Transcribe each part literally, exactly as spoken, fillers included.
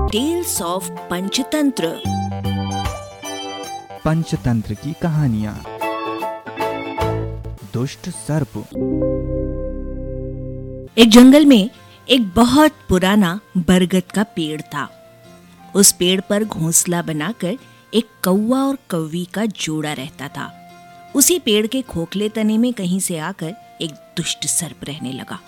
Tales of Panchatantra. Panchatantra की कहानियां। दुष्ट सर्प। एक जंगल में एक बहुत पुराना बरगद का पेड़ था। उस पेड़ पर घोंसला बनाकर एक कौवा और कौवी का जोड़ा रहता था। उसी पेड़ के खोखले तने में कहीं से आकर एक दुष्ट सर्प रहने लगा।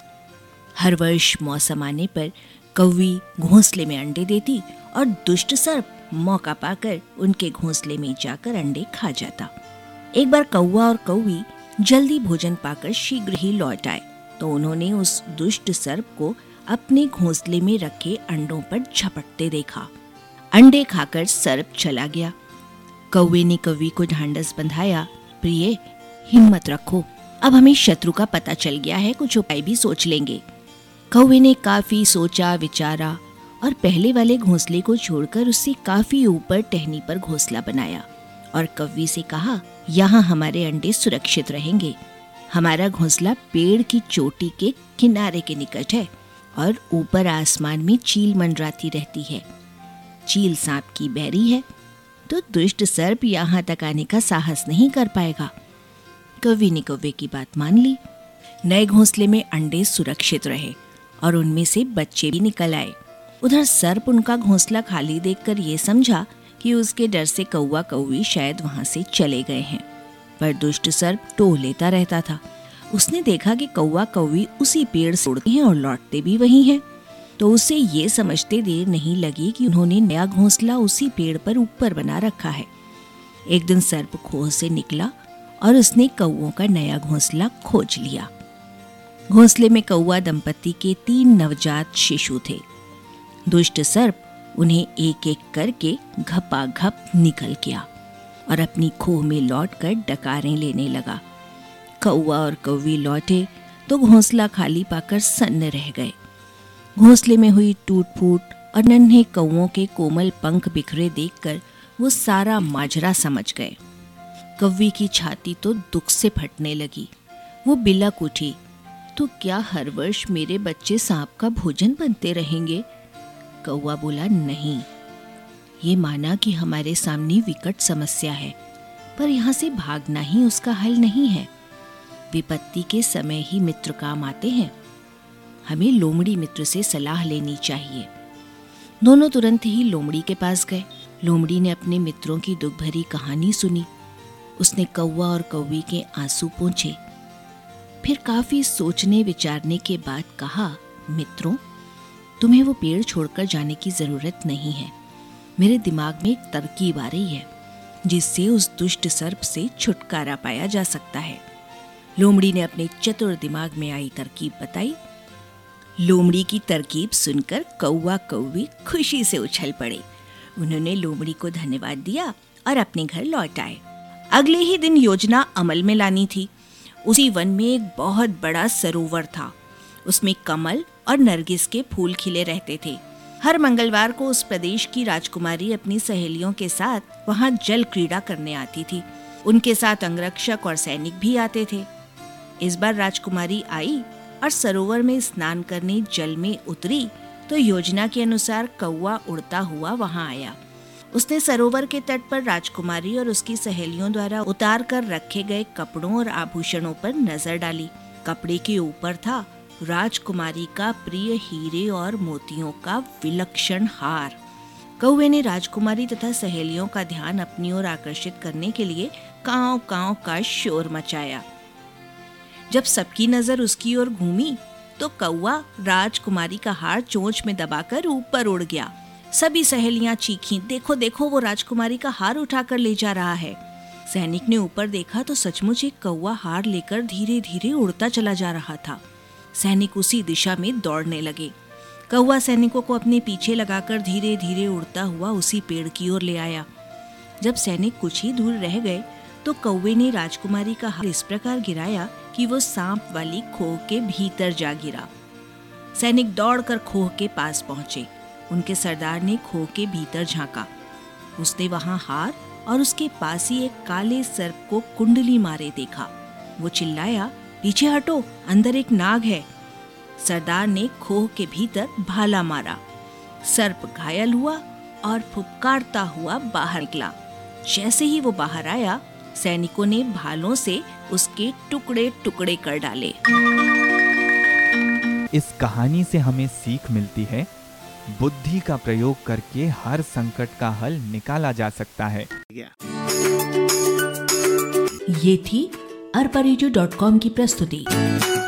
हर वर्ष मौसम आने पर कौवी घोंसले में अंडे देती और दुष्ट सर्प मौका पाकर उनके घोंसले में जाकर अंडे खा जाता। एक बार कौवा और कौवी जल्दी भोजन पाकर शीघ्र ही लौट आए तो उन्होंने उस दुष्ट सर्प को अपने घोंसले में रखे अंडों पर झपटते देखा। अंडे खाकर सर्प चला गया। कौवे ने कौवी को ढांढस बंधाया, प्रिय हिम्मत रखो, अब हमें शत्रु का पता चल गया है, कुछ उपाय भी सोच लेंगे। कौवे ने काफी सोचा विचारा और पहले वाले घोंसले को छोड़कर उससे काफी ऊपर टहनी पर घोंसला बनाया और कौवी से कहा, यहाँ हमारे अंडे सुरक्षित रहेंगे। हमारा घोंसला पेड़ की चोटी के किनारे के निकट है और ऊपर आसमान में चील मंडराती रहती है। चील सांप की बैरी है तो दुष्ट सर्प यहाँ तक आने का साहस नहीं कर पाएगा। कौवी ने कौवे की बात मान ली। नए घोंसले में अंडे सुरक्षित रहे और उनमें से बच्चे भी निकल आए। उधर सर्प उनका घोंसला खाली देखकर ये समझा कि उसके डर से कौवा कौवी शायद वहां से चले गए हैं, पर दुष्ट सर्प टोह लेता रहता था। उसने देखा कि कौवा कौवी उसी पेड़ से उड़ते हैं और लौटते भी वही हैं, तो उसे ये समझते देर नहीं लगी कि उन्होंने नया घोंसला उसी पेड़ पर ऊपर बना रखा है। एक दिन सर्प खोह से निकला और उसने कौवों का नया घोंसला खोज लिया। घोंसले में कौवा दंपति के तीन नवजात शिशु थे। दुष्ट सर्प उन्हें एक एक करके घपाघप निकल गया और अपनी खोह में लौटकर डकारें लेने लगा। कौवा और कौवी लौटे तो घोंसला खाली पाकर सन्न रह गए। घोंसले में हुई टूट फूट और नन्हे कौवों के कोमल पंख बिखरे देखकर वो सारा माजरा समझ गए। कौवी की छाती तो दुख से फटने लगी। वो बिलक उठी, तो क्या हर वर्ष मेरे बच्चे सांप का भोजन बनते रहेंगे? कौवा बोला, नहीं। ये माना कि हमारे सामने विकट समस्या है, पर यहाँ से भागना ही उसका हल नहीं है। विपत्ति के समय ही मित्र काम आते हैं। हमें लोमड़ी मित्र से सलाह लेनी चाहिए। दोनों तुरंत ही लोमड़ी के पास गए। लोमड़ी ने अपने मित्रों की दुख भरी कहानी सुनी। उसने कौवा और कौवी के आंसू पोंछे, फिर काफी सोचने विचारने के बाद कहा, मित्रों, तुम्हें वो पेड़ छोड़कर जाने की जरूरत नहीं है। मेरे दिमाग में एक तरकीब आ रही है जिससे उस दुष्ट सर्प से छुटकारा पाया जा सकता है। लोमड़ी ने अपने चतुर दिमाग में आई तरकीब बताई। लोमड़ी की तरकीब सुनकर कौवा कौवी खुशी से उछल पड़े। उन्होंने लोमड़ी को धन्यवाद दिया और अपने घर लौट आए। अगले ही दिन योजना अमल में लानी थी। उसी वन में एक बहुत बड़ा सरोवर था। उसमें कमल और नरगिस के फूल खिले रहते थे। हर मंगलवार को उस प्रदेश की राजकुमारी अपनी सहेलियों के साथ वहां जल क्रीड़ा करने आती थी। उनके साथ अंगरक्षक और सैनिक भी आते थे। इस बार राजकुमारी आई और सरोवर में स्नान करने जल में उतरी तो योजना के अनुसार कौवा उड़ता हुआ वहां आया। उसने सरोवर के तट पर राजकुमारी और उसकी सहेलियों द्वारा उतार कर रखे गए कपड़ों और आभूषणों पर नजर डाली। कपड़े के ऊपर था राजकुमारी का प्रिय हीरे और मोतियों का विलक्षण हार। कौवे ने राजकुमारी तथा सहेलियों का ध्यान अपनी ओर आकर्षित करने के लिए कांव कांव का शोर मचाया। जब सबकी नजर उसकी ओर घूमी तो कौवा राजकुमारी का हार चोंच में दबाकर ऊपर उड़ गया। सभी सहेलियां चीखीं, देखो देखो, वो राजकुमारी का हार उठाकर ले जा रहा है। सैनिक ने ऊपर देखा तो सचमुच एक कौवा हार लेकर धीरे धीरे उड़ता चला जा रहा था। सैनिक उसी दिशा में दौड़ने लगे। कौवा सैनिकों को अपने पीछे लगाकर धीरे धीरे उड़ता हुआ उसी पेड़ की ओर ले आया। जब सैनिक कुछ ही दूर रह गए तो कौवे ने राजकुमारी का हार इस प्रकार गिराया कि वो सांप वाली खोह के भीतर जा गिरा। सैनिक दौड़कर खोह के पास पहुंचे। उनके सरदार ने खोह के भीतर झांका। उसने वहां हार और उसके पास ही एक काले सर्प को कुंडली मारे देखा। वो चिल्लाया, पीछे हटो, अंदर एक नाग है। सरदार ने खोह के भीतर भाला मारा। सर्प घायल हुआ और फुफकारता हुआ बाहर निकला। जैसे ही वो बाहर आया, सैनिकों ने भालों से उसके टुकड़े टुकड़े कर डाले। इस कहानी से हमें सीख मिलती है, बुद्धि का प्रयोग करके हर संकट का हल निकाला जा सकता है। ये थी अरबा रेडियो डॉट कॉम की प्रस्तुति।